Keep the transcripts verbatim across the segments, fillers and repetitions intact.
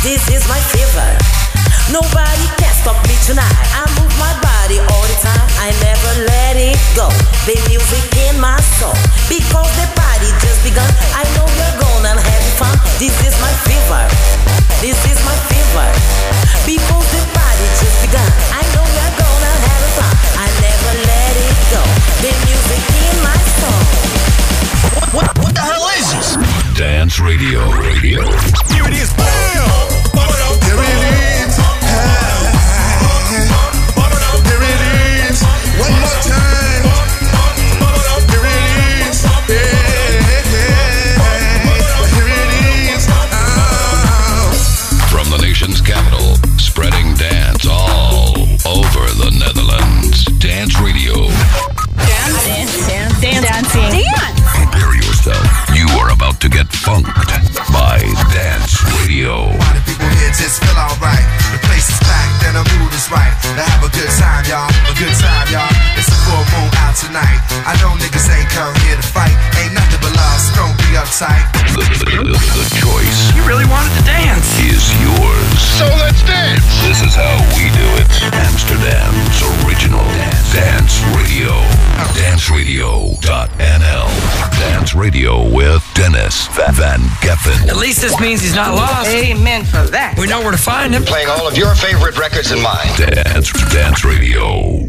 This is my fever. Nobody can stop me tonight. I move my body all the time. I never let it go. The music in my soul. Because the party just begun. I know you're gonna have fun. This is my fever. This is my fever. Because the party just begun. I know you're gonna have fun. I never let it go. The music in my soul. What, what, what the hell is this? Dance Radio. Radio. Here it is. Bam! Here it is. Here it is. One more time. Here it is. Here it is. From the nation's capital, spreading dance all over the Netherlands. Dance Radio. Dance, dance, dance, dance, dancing. Dance. Prepare yourself. You are about to get funked by Dance Radio. Why the people here just feel alright? The place is packed and the mood is right. Now have a good time, y'all. A good time, y'all. It's a full moon out tonight. I know niggas ain't come here to fight. Ain't nothing but love, so don't be uptight. The, the, the, the choice. You really wanted to dance. Is yours. So let's dance. This is how we do it. Amsterdam's original Dance, dance Radio. dance radio dot n l. Dance Radio with Dennis Van Geffen. At least this means he's not lost. Amen for that. We know where to find him. Playing all of your favorite records in mind. Dance, Dance Radio.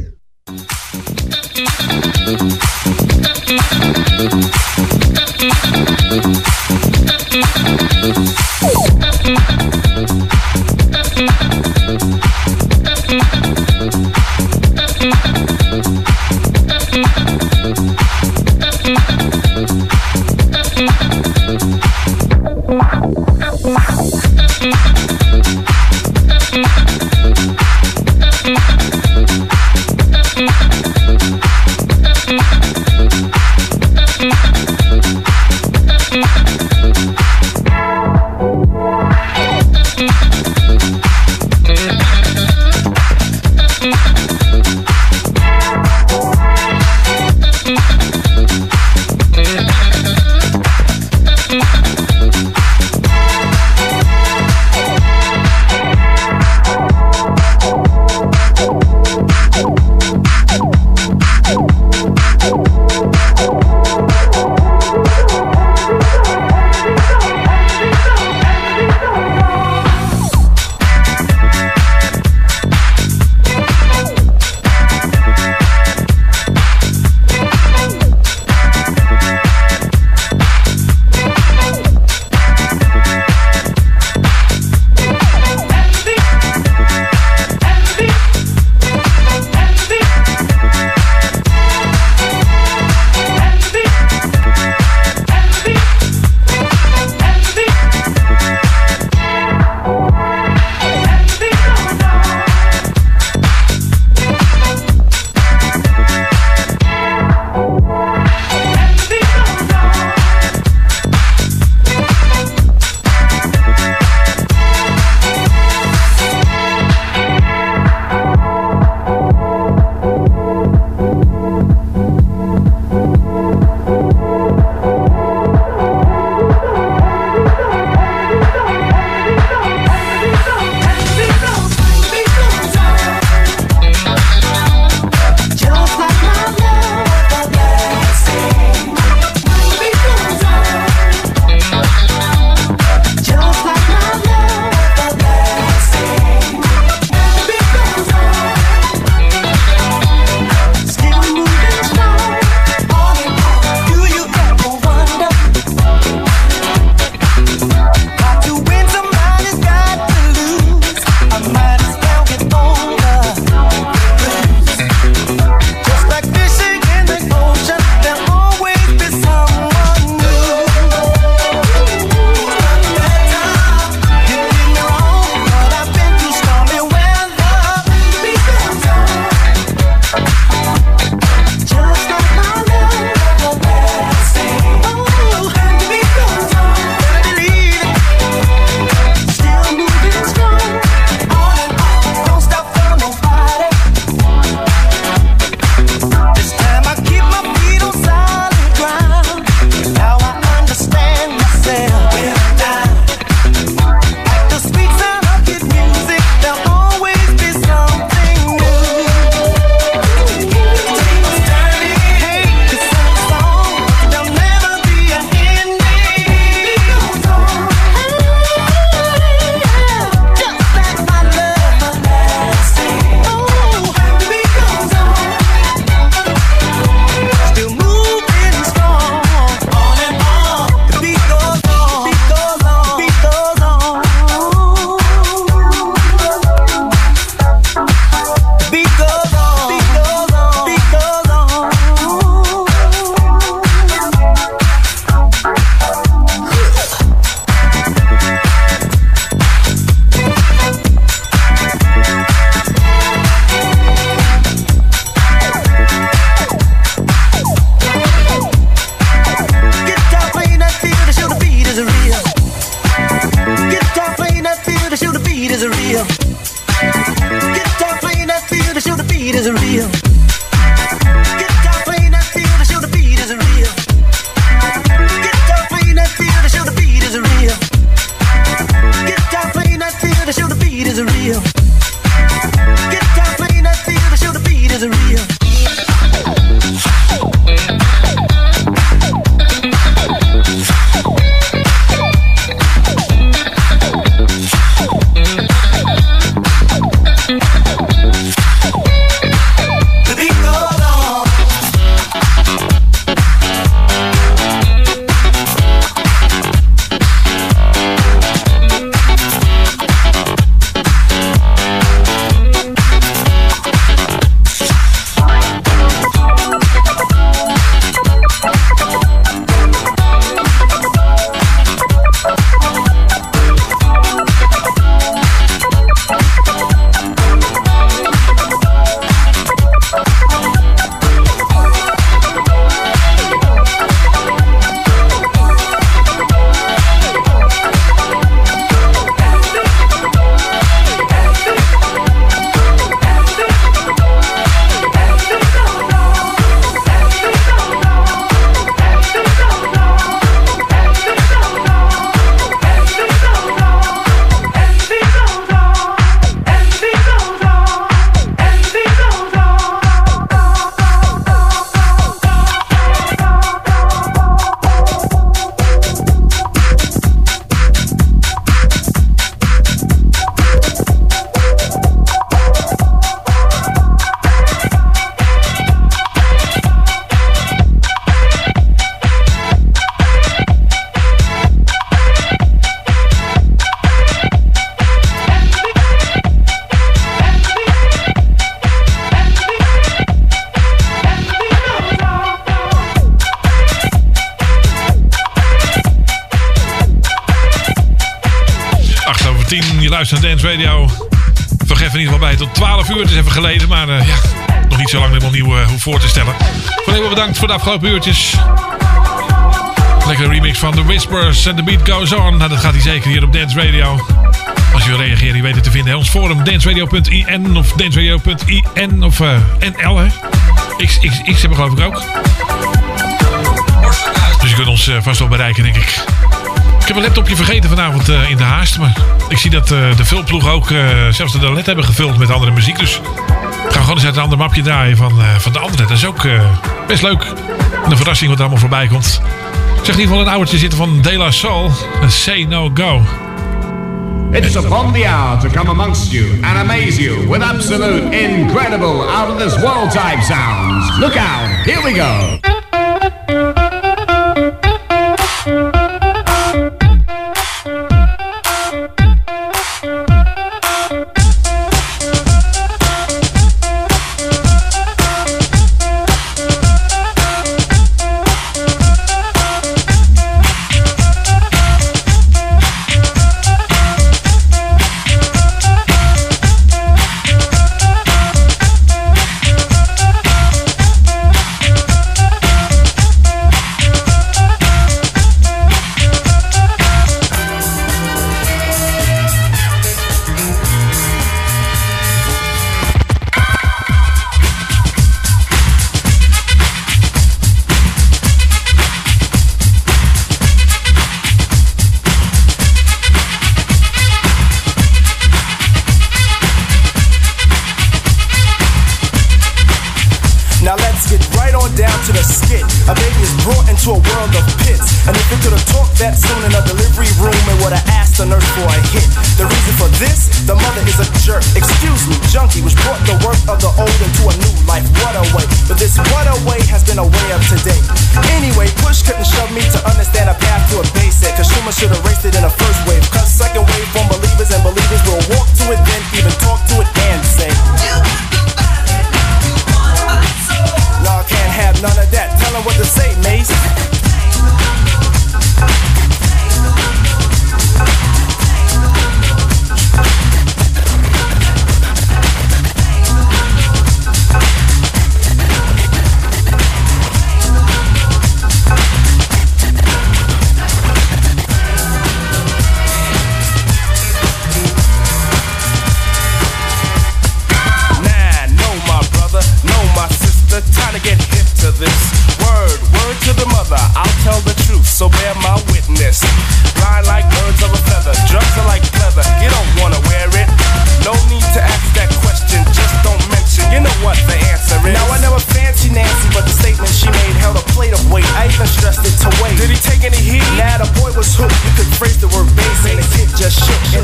real. Guitar playing that feel to show the beat is real. Guitar playing that feel to show the beat is real. Guitar playing that feel to show the beat is real. Guitar playing that feel to show the beat is real. Guitar playing that feel to show the beat is real. Luister naar Dance Radio. Vergeef in ieder geval bij tot twaalf uur. Het is even geleden, maar uh, ja, nog niet zo lang helemaal nieuw uh, hoe voor te stellen. Van heel bedankt voor de afgelopen uurtjes. Lekkere remix van The Whispers en The Beat Goes On. Nou, dat gaat hij zeker hier op Dance Radio. Als je wil reageren, je weet het te vinden. Ons forum danceradio punt i n of danceradio punt i n of uh, N L, hè. X, X, X hebben geloof ik ook. Dus je kunt ons uh, vast wel bereiken, denk ik. Ik heb een laptopje vergeten vanavond uh, in de haast. Maar ik zie dat uh, de vulploeg ook uh, zelfs de toilet hebben gevuld met andere muziek. Dus ik ga gewoon eens uit een ander mapje draaien van, uh, van de andere. Dat is ook uh, best leuk. Een verrassing wat er allemaal voorbij komt. Ik zeg in ieder geval een oudertje zitten van De La Soul. Say No Go. It's upon the hour to come amongst you and amaze you with absolute, incredible, out of this world type sounds. Look out, here we go.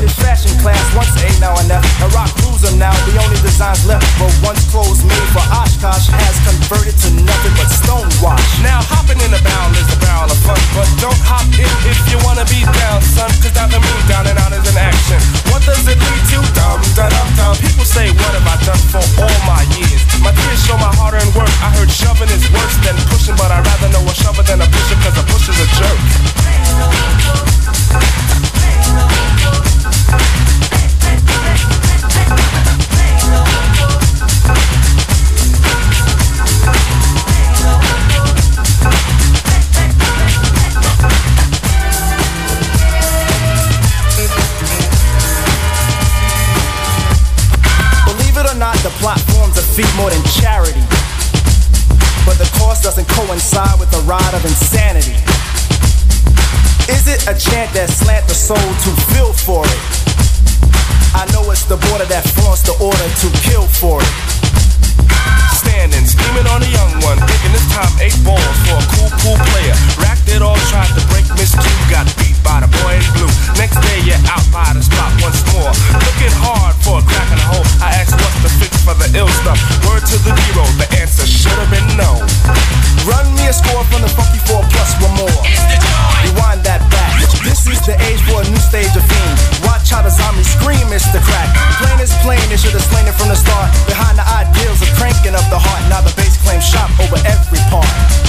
Finish fashion class once A now and F. A rock cruiser now, the only designs left. But once clothes made for Oshkosh has converted to nothing but stonewash. Now hopping in the barrel is a barrel of fun, but don't hop in if you wanna be down, son. Cause down the moon, down and out is an action. What does it lead to? Dum, da, dum, dum. People say, what have I done for all my years? My tears show my hard-earned work. I heard shoving is worse than pushing, but I'd rather know a shover than a pusher, cause a pusher's a jerk. The platforms that feed more than charity, but the cost doesn't coincide with the ride of insanity. Is it a chant that slant the soul to feel for it? I know it's the border that flaunts the order to kill for it. Standing, scheming on a young one, thinking this time eight balls for a cool, cool player. Racked it all, tried to break Miss Q, got beat by the boy in blue. Next day you're out by the spot once more, looking hard for a crack in the hole. I asked what's the fix for the ill stuff. Word to the hero, the answer should have been no. Run me a score from the funky four plus one more. It's the joy. Rewind that back. This is the age for a new stage of fiend. Watch how the zombies scream, it's the crack. Plain is plain, they should have slain it from the start. Behind the ideals of cranking up the heart. Now the bass claims shop over every part.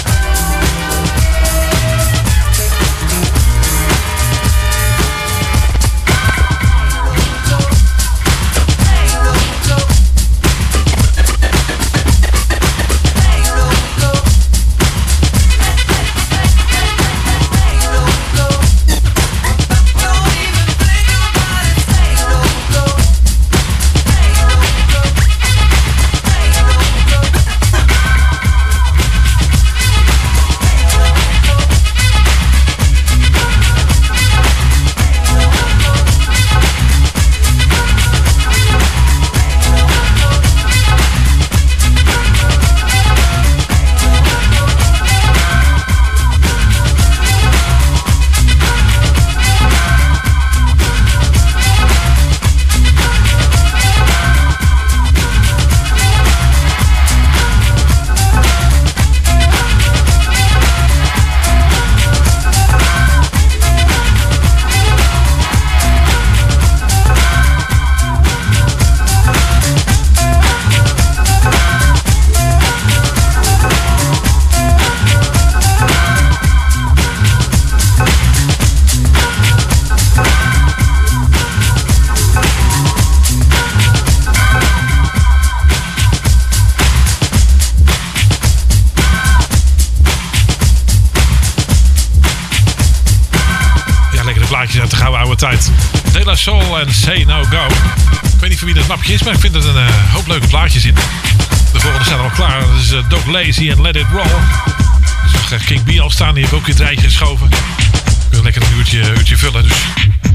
Uit de gouden oude tijd. De La Soul en Say No Go. Ik weet niet voor wie dat mapje is, maar ik vind er een uh, hoop leuke plaatjes in. De volgende staat al klaar. Dat is uh, Doc Lazy en Let It Roll. Dus nog King B al staan. Die heeft ook in het rijtje geschoven. We kunnen lekker een uurtje, uurtje vullen. Dus.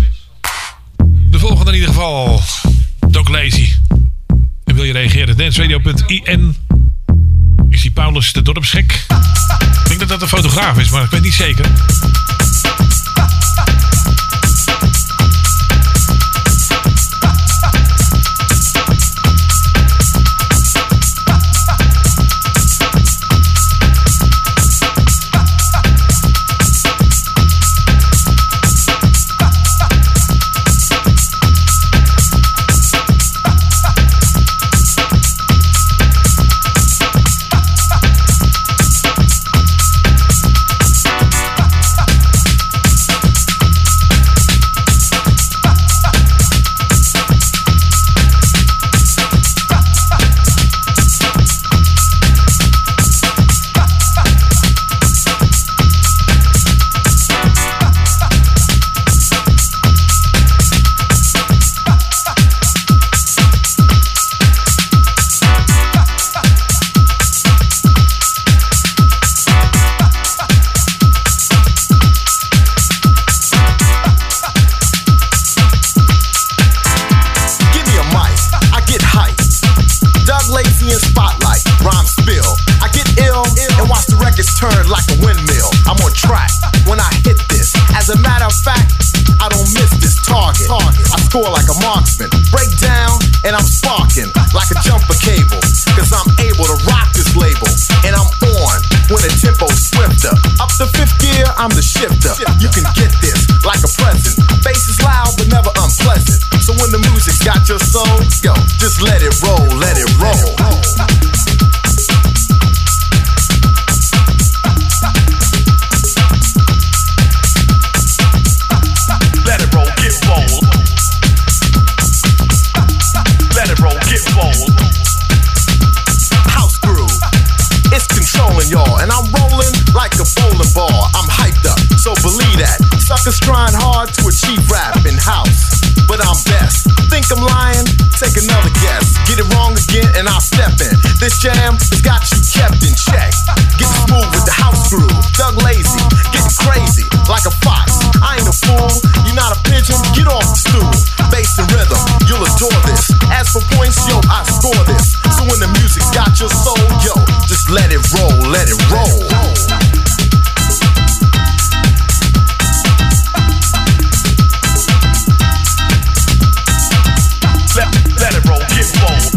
De volgende in ieder geval. Doc Lazy. En wil je reageren? danceradio punt i n. Ik zie Paulus de dorpsgek. Ik denk dat dat een fotograaf is, maar ik weet niet zeker. score like a marksman. Break down, and I'm sparking like a jumper cable. Cause I'm able to rock this label, and I'm on when the tempo's swifter. Up to fifth gear, I'm the shifter. You can get this like a present. Bass is loud, but never unpleasant. So when the music's got your soul, yo, just let it roll, let it roll. Let it roll, get bold. Let it roll, get bold. House groove, it's controlling y'all, and I'm rolling like a bowling ball. I'm hyped up, so believe that. Suckers trying hard to achieve rap in house, but I'm best. Think I'm lying? Take another guess. Get it wrong again, and I'll step in. This jam has got you kept in check. Get smooth with the house groove. Doug Lazy, getting crazy like a fox. I ain't a fool, you're not a pigeon. Get off the stool. Bass and rhythm, you'll adore this. As for points, yo, I score this. So when the music's got your soul, yo, just let it roll, let it roll. Let, let it roll, get bold.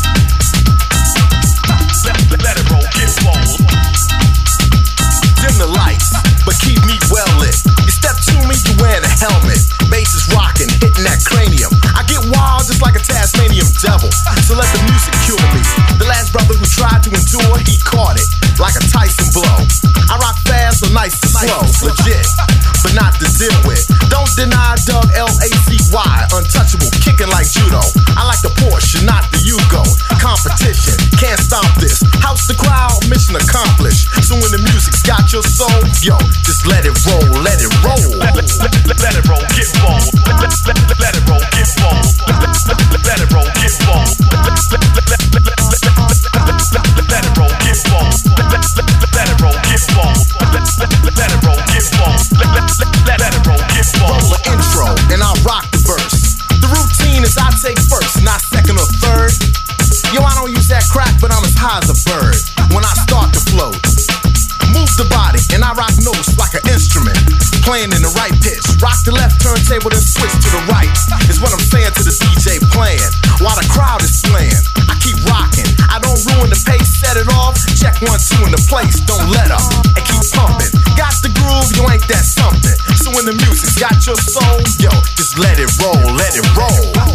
Let, let it roll, get bold. Dim the lights, but keep me well lit. You step to me, you wearing a helmet. Bass is rocking, hitting that cranium. I get wild just like a Tasmanian devil. So let the music cure me. The last brother who tried to endure, he caught it like a Tyson blow. I rock fast, so nice and slow, legit, but not to deal with. Don't deny Doug L A C Y, untouchable, kicking like judo. I like the Porsche, not the Yugo. Competition, can't stop this. House the crowd, mission accomplished. So when the music's got your soul, yo, just let it roll, let it roll. Let, let, let, let it roll, get bold. Let, let, let, let it roll, get bold. Let, let, let, let it roll, get bold. Let, let, let, let, let, let, let it roll, get bold. Let, let, let, let it roll, get bold. Let, let, let it roll, get bold. Let, let, let, let it roll, get bold. Roll the intro, and I'll rock the verse. The routine is I take first, not second or third. Yo, I don't use that crack, but I'm as high as a bird when I start to float. Move the body, and I rock notes like an instrument, playing in the right pitch. Rock the left turntable, then switch to the right. Is what I'm saying to the D J playing, while the crowd is slaying. I keep rocking, I don't ruin the pace, set it off. Check one, two in the place, don't let up, and keep pumping. Got the groove, you ain't that something. So when the music's got your soul, yo, just let it roll, let it roll.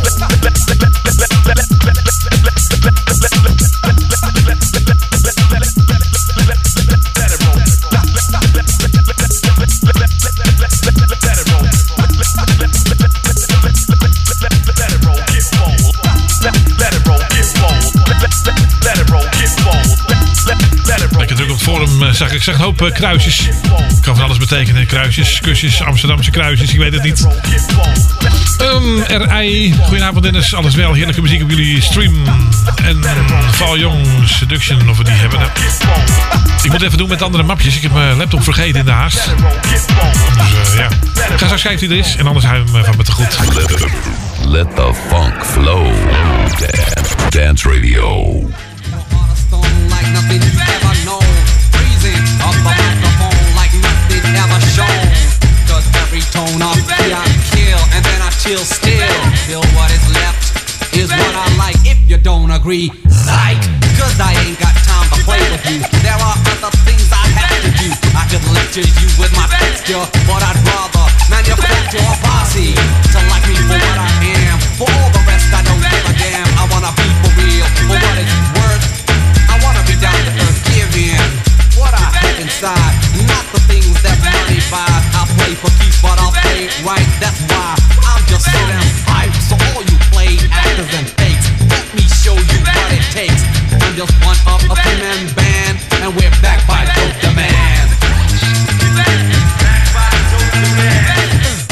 Lekker druk op het forum, zag ik. Ik zag een hoop uh, kruisjes. Kan van alles betekenen. Kruisjes, kusjes, Amsterdamse kruisjes, ik weet het niet. Um, R I, goedenavond Dennis, alles wel. Heerlijke muziek op jullie stream. En Val Jong, Seduction, of we die hebben. Nou, ik moet even doen met andere mapjes. Ik heb mijn laptop vergeten in de haast. Dus uh, ja, ik ga straks kijken wie er is. En anders hou je hem van me te goed. Let the funk flow. Dance, Dance Radio. Like nothing you've ever known. Freezing up the microphone like nothing ever shown. Cause every tone I feel I kill, and then I chill still. Till what is left is what I like. If you don't agree, psych. Cause I ain't got time to play with you. There are other things I have to do. I could lecture you with my texture, but I'd rather manufacture a posse to like me for what I am. For all the rest I don't give a damn. I wanna be for real, for what it's worth. I wanna be down to earth, give in what I have inside, not the things that money buys. I play for keeps, but I'll play right. That's why I'm just so damn hyped. So all you play actors and fakes, let me show you what it takes. I'm just one of a three-man band, and we're backed by Dope Demand. Backed by Dope Demand.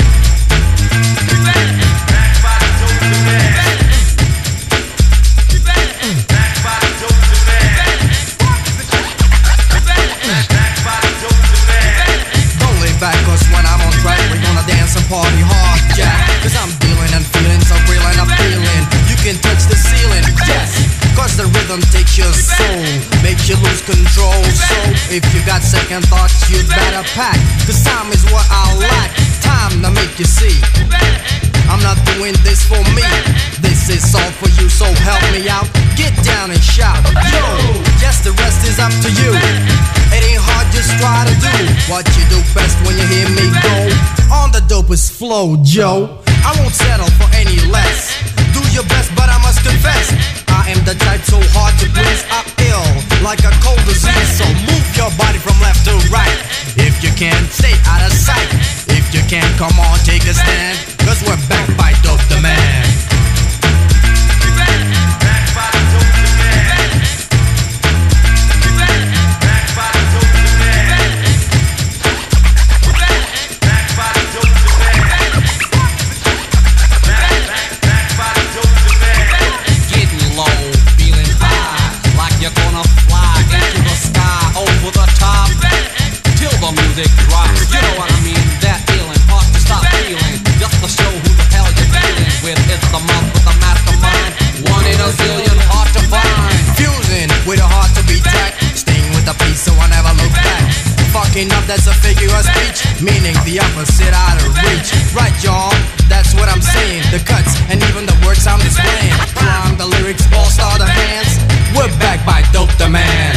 Backed by Dope Demand. Back, cause when I'm on track, we're gonna dance and party hard, yeah. Cause I'm dealing and feeling so real and I'm feeling. You can touch the ceiling, yes. Cause the rhythm takes your soul, makes you lose lose control. So if you got second thoughts, you'd better pack. Cause time is what I lack. Time to make you see I'm not doing this for me. This is all for you, so help me out. Get down and shout, yo. Yes, the rest is up to you. It ain't hard, just try to do what you do best when you hear me go. On the dopest flow, Joe. I won't settle for any less. Do your best, but I must confess, I am the type so hard to please. I'm ill, like a cold disease. So move your body from left to right. If you can, stay out of sight. If you can, come on, take a stand. Cause we're back by Dope the Man. Music drops, you know what I mean? That feeling, hard to stop feeling. Just to show who the hell you're dealing with. It's the month with the mastermind. One in a zillion, hard to find. Fusing with a heart to be tracked. Staying with the peace so I never look back. Fucking up, that's a figure of speech. Meaning the opposite out of reach. Right, y'all, that's what I'm saying. The cuts and even the words I'm displaying. Prime the lyrics, all star the hands. We're back by Dope the Man.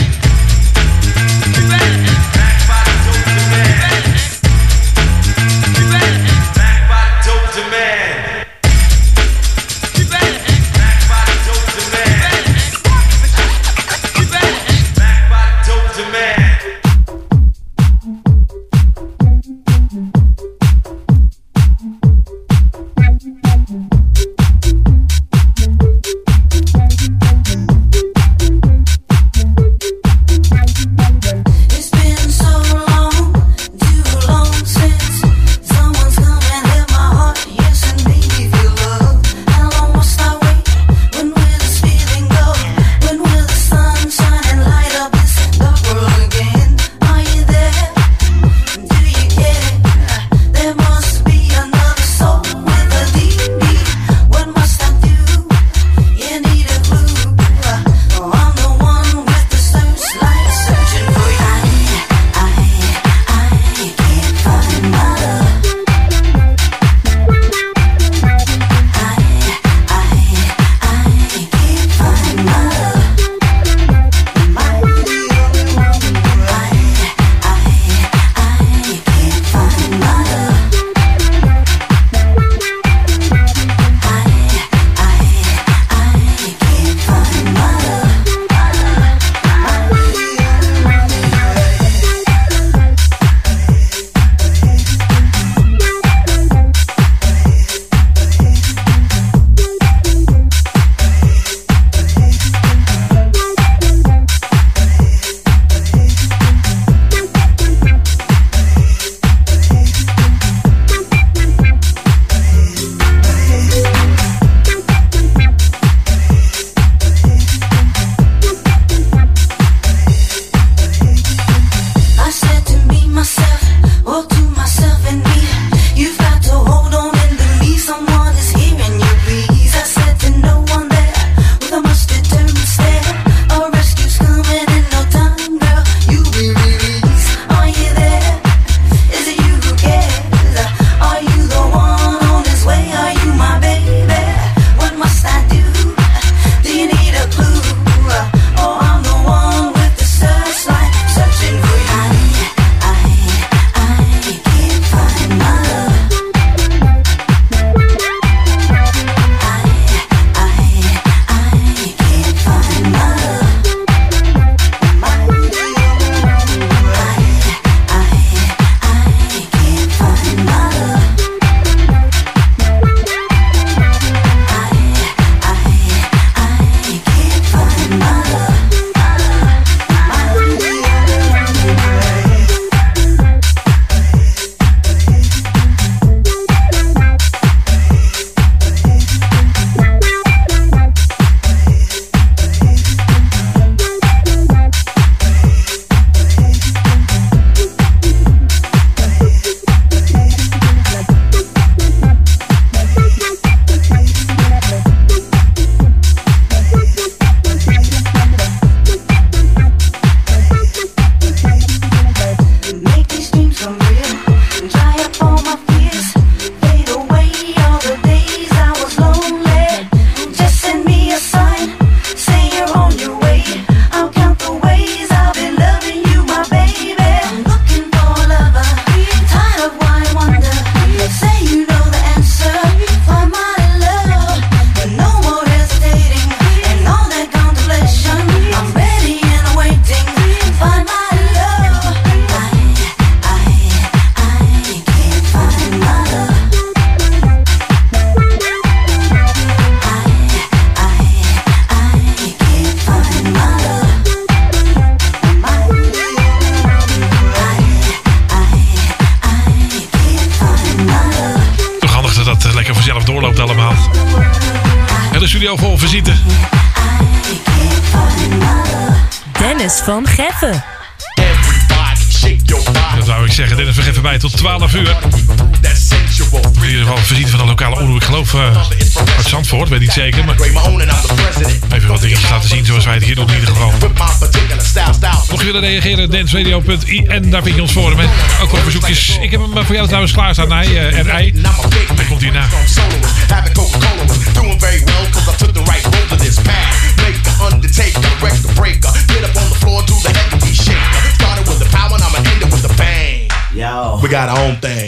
de studio vol visite. Dennis van Geffen. Dat zou ik zeggen. Dennis van Geffen bij tot twaalf uur. In ieder geval visite van de lokale omroep. Ik geloof uh, uit Zandvoort, weet niet zeker. Maar even wat dingetjes laten zien zoals wij het hier doen in ieder geval. Mocht je willen reageren, dance radio punt i n, daar vind je ons forum. Hè. Ook voor verzoekjes. Ik heb hem voor jou trouwens klaarstaan. Hij, uh, R I. Hij komt hierna. Yo. We got our own thing.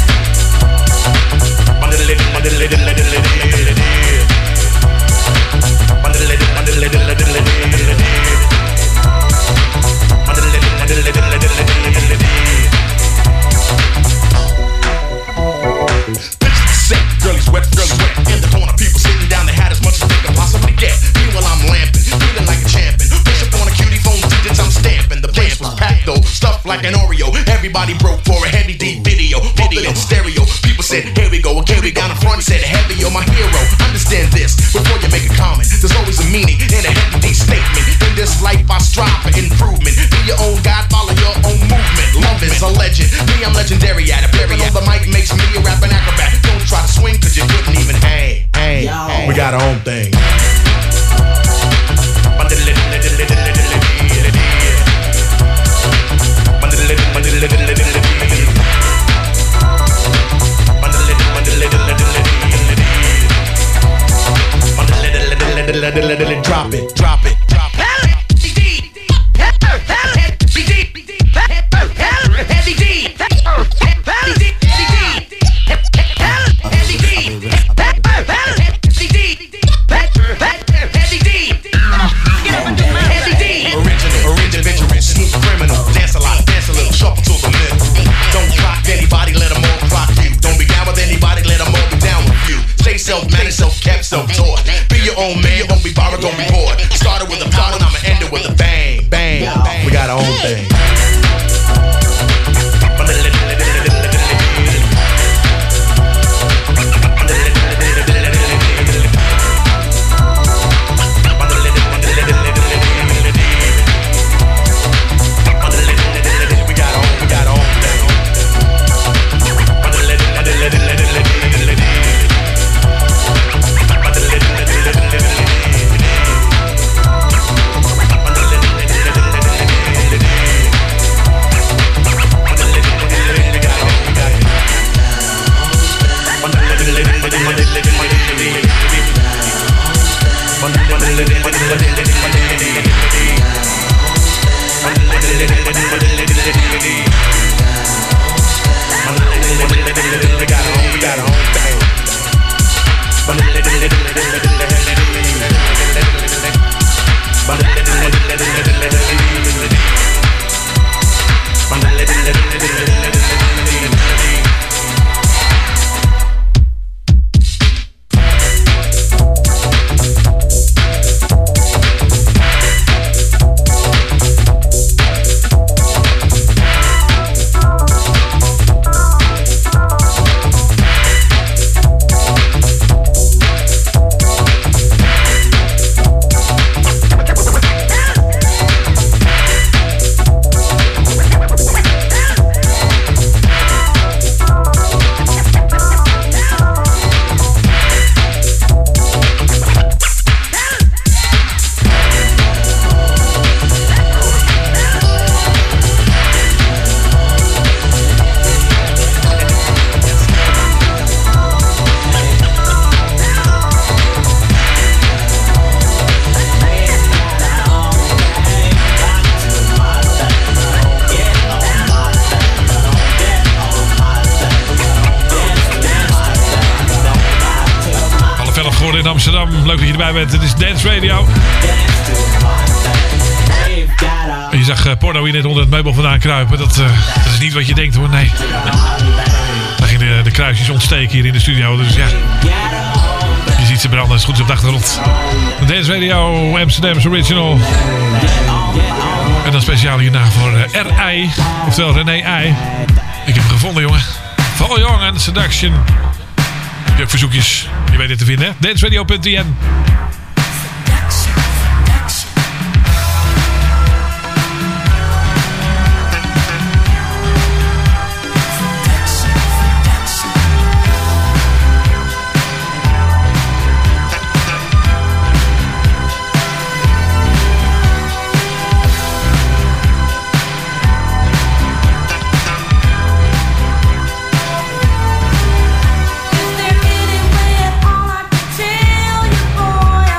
Girlies wet, girlies wet. In the corner, people sitting down. They had as much as they could possibly get. Meanwhile, I'm lamping, feeling like a champion. Push up on a cutie phone, digits I'm stamping. The place was packed though, stuffed like an Oreo. Everybody broke for a heavy deep video, video stereo. People said, here we go again. We down in front said, heavy, you're my hero. Understand this before you make a comment. There's always a meaning in a heavy deep statement. In this life, I strive for improvement. Be your own God, follow your own movement. Love is a legend. Me, I'm legendary at it. Period. On the mic makes me a rapping acrobat. Don't try to swing, cause you couldn't even hang. Hey, hey. We got our own thing. Drop it, drop it, drop it. Self-managed, self-kept, self-taught. Be your own man, don't be borrowed, don't be bored. Started with a power, and I'ma end it with a bang, bang, bang. We got our own thing. In Amsterdam. Leuk dat je erbij bent. Dit is Dance Radio. En je zag uh, porno hier net onder het meubel vandaan kruipen. Dat, uh, dat is niet wat je denkt hoor. Nee. Daar gingen de, de kruisjes ontsteken hier in de studio. Dus ja. Je ziet ze branden. Het is goed op de achtergrond. Dance Radio Amsterdam's Original. En dan speciaal hierna voor uh, R I. Oftewel René I. Ik heb hem gevonden jongen. Fall Young and Seduction. je ook verzoekjes. Je weet het te vinden, hè? danceradio punt n l. Is there any way at all I can tell you, boy?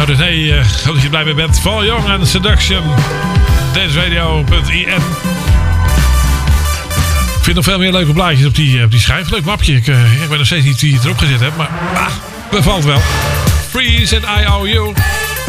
Nou, dus nee, uh, hoop dat je blij mee bent. Fall Young en Seduction. danceradio punt i n. Ik vind nog veel meer leuke blaadjes op die, op die schijf. Leuk mapje. Ik, uh, ik weet nog steeds niet wie het erop gezet heb, maar ah, bevalt wel. Freeze en I O U.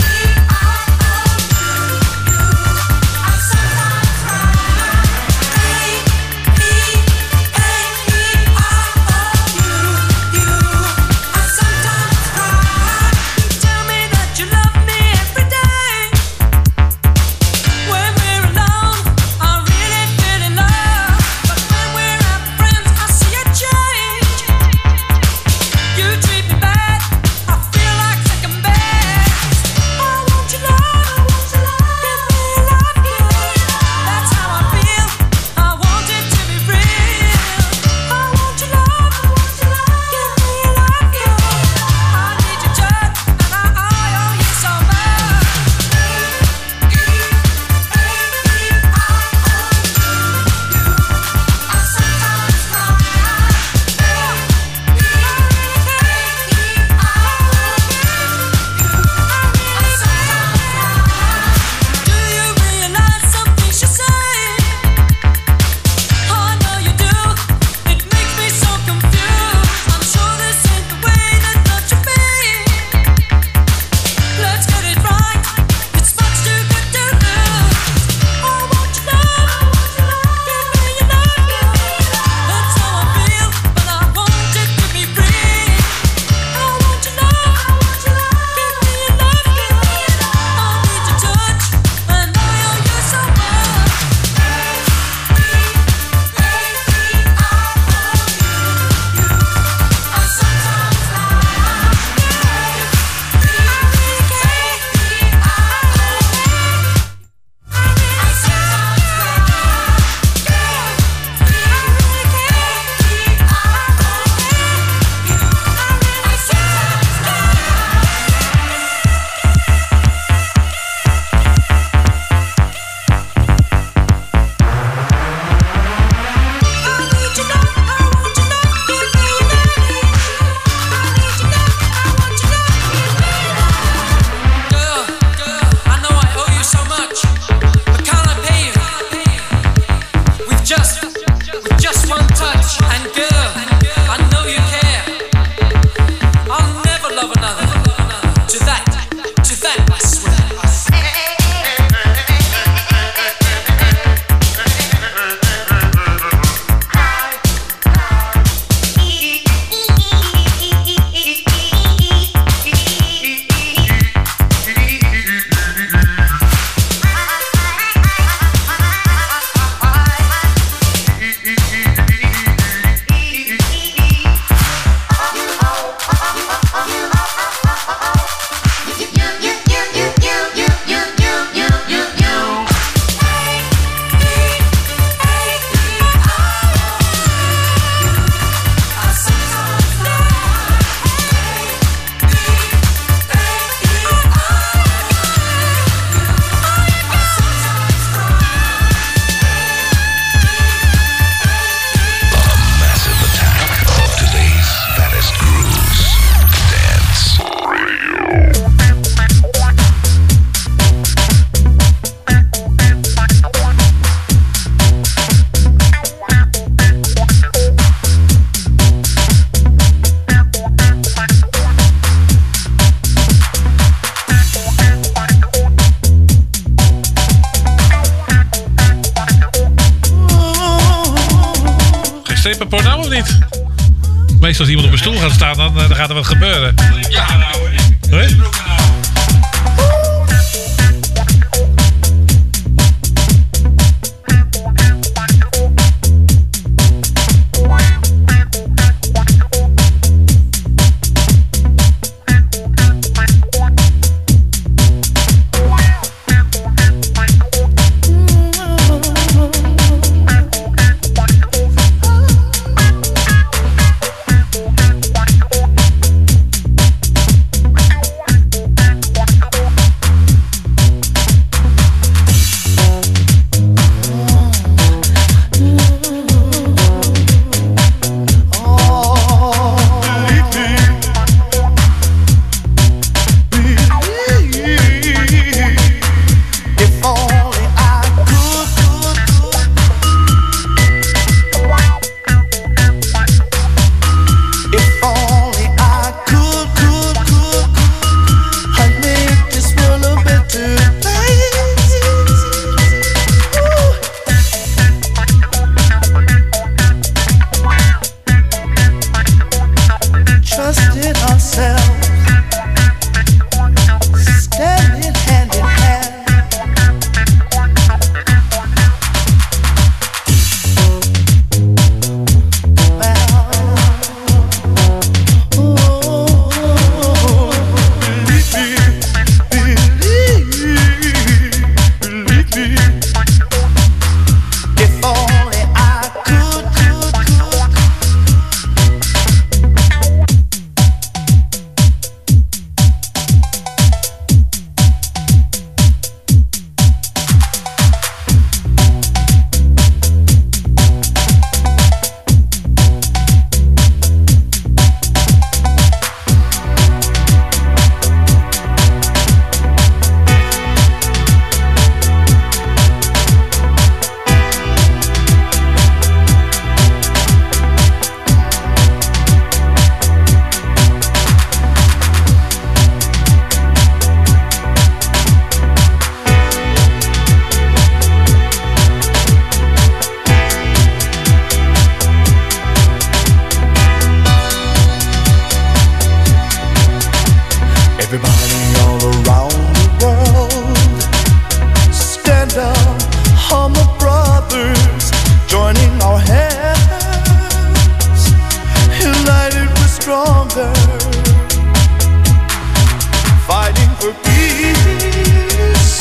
Porno of niet? Meestal als iemand op een stoel gaat staan, dan, dan gaat er wat gebeuren. Ja, nou, hè? Everybody all around the world, stand up, all my brothers, joining our hands, united we're stronger, fighting for peace,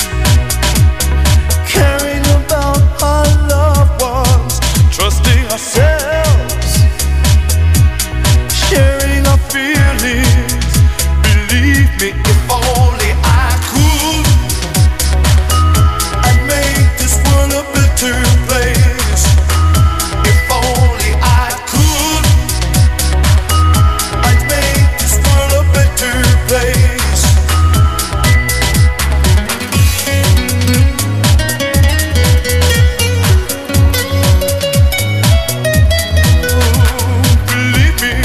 caring about our loved ones, trusting ourselves, sharing our feelings. Believe me, if only I could, I'd make this world a better place. If only I could, I'd make this world a better place. Believe me,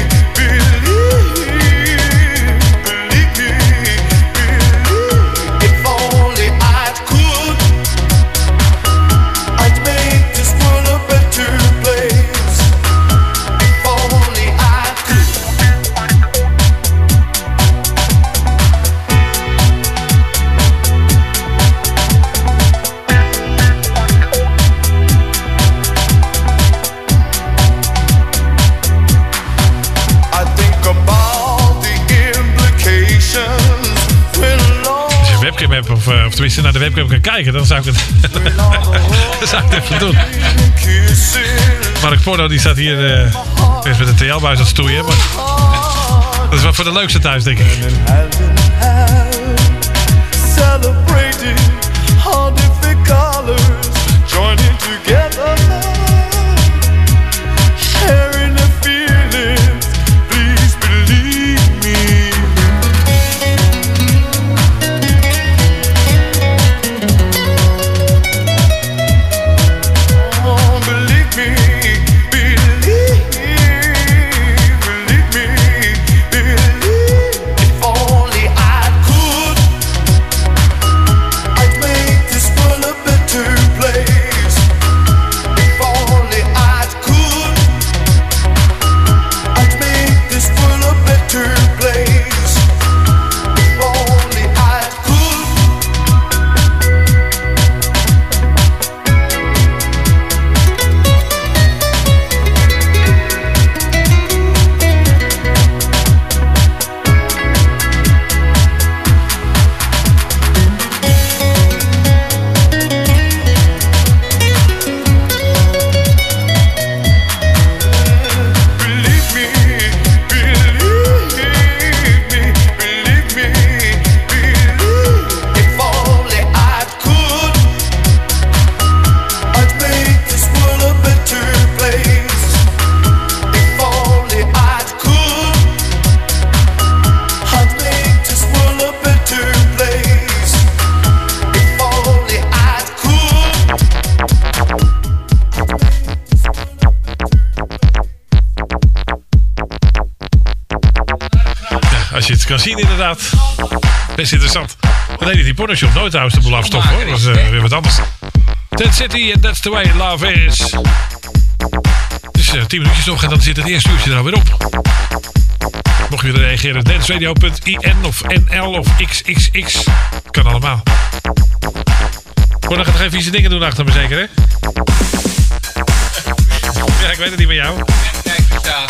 Of, uh, of tenminste naar de webcam kan kijken, dan zou ik het, dan zou ik het even doen. Mark Porno die staat hier uh, met een T L-buis aan het stoeien, maar dat is wat voor de leukste thuis, denk ik. Celebrating all different colors, joining together, sharing the feelings. Please believe me. Als je het kan zien inderdaad. Best interessant. Dat deed die pornoshop nooit trouwens de boel afstoppen hoor. Dat was uh, weer wat anders. Ten City and That's the Way Love Is. Dus uh, tien minuutjes nog en dan zit het eerste uurtje er alweer op. Mocht je willen reageren, danceradio punt i n of n l of x x x. Kan allemaal. Porno gaat nog even vieze dingen doen achter me zeker hè? Ja, ik weet het niet met jou. Kijk, verstaan.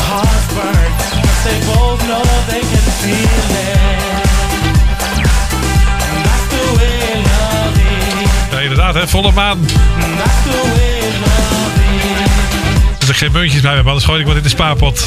hearts burn, 'cause they both know they can feel it. That's the way love is. Ja, inderdaad, hè, volle maan. That's the way love is. Als ik geen muntjes bij me heb, anders gooi ik wat in de spaarpot.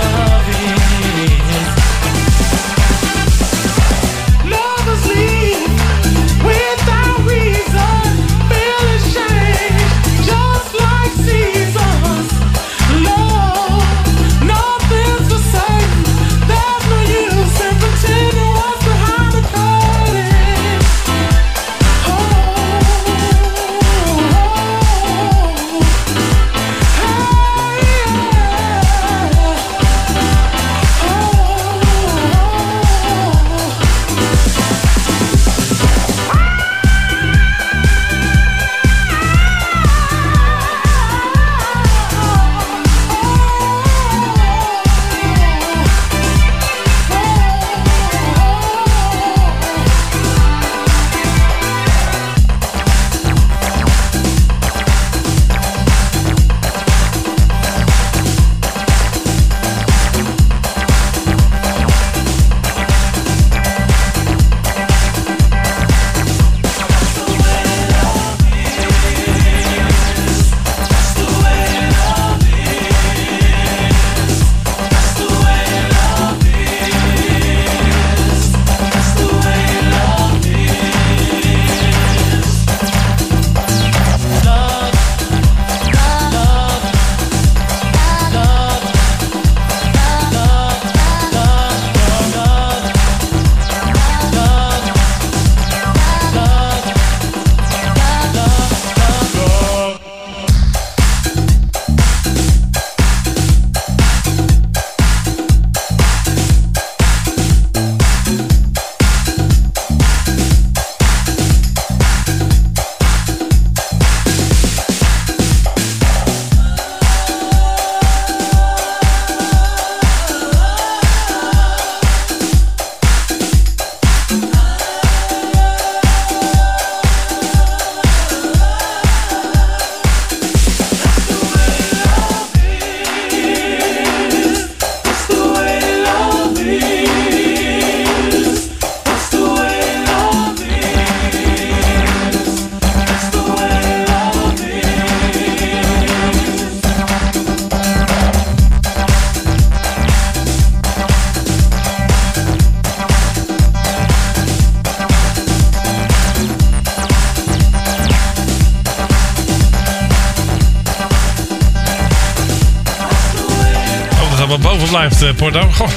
Blijft uh, Porto. Goh.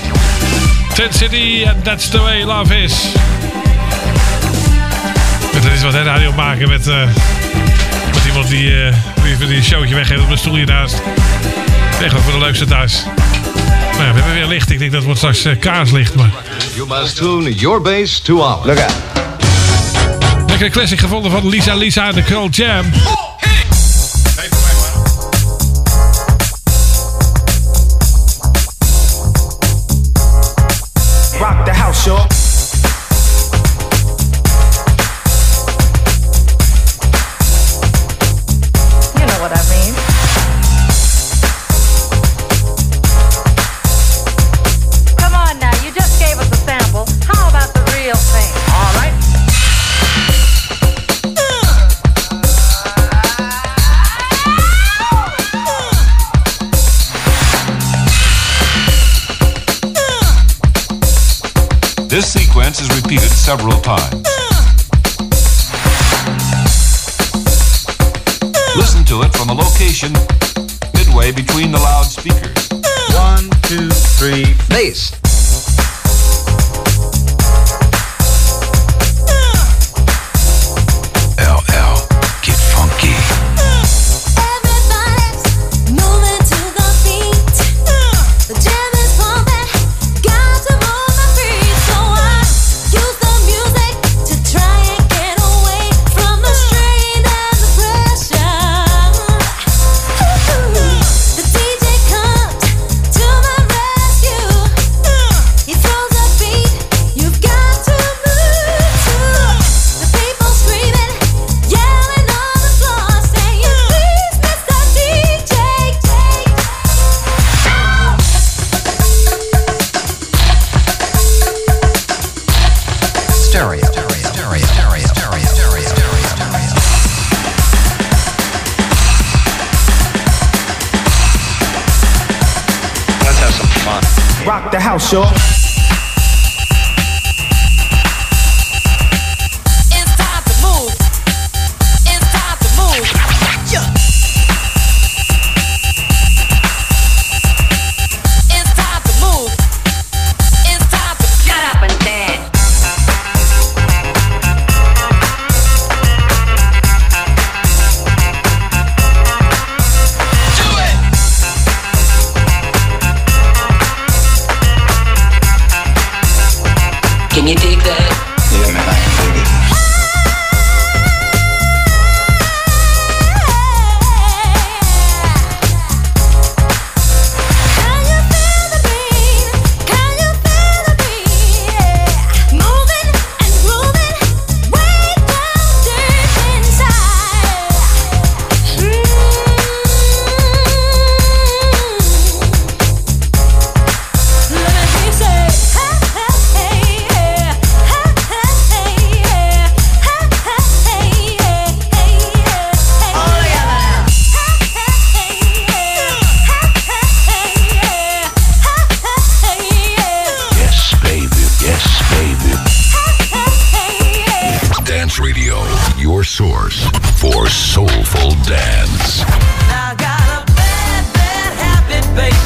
Tin City and That's the Way Love Is. Dat is wat hè, radio maken met, uh, met iemand die, uh, die, die een showtje weggeeft op een stoelje naast. Echt wel voor de leukste thuis. Nou ja, we hebben weer licht. Ik denk dat het wordt straks uh, kaarslicht. Maar... You must tune your bass to ours. Look out. Lekkere classic gevonden van Lisa Lisa en de Curl Jam. Rock the house, y'all. You know what I mean. Come on now, you just gave us a sample. How about the real thing? All right. This sequence is repeated several times. Listen to it from a location midway between the loudspeakers. One, two, three, bass. L L, get funky. The D J comes to my rescue. Rock the house, y'all. It's time to move. It's time to move. Yeah. It's time to move. It's time to shut up and dance. Do it. Can you dig that?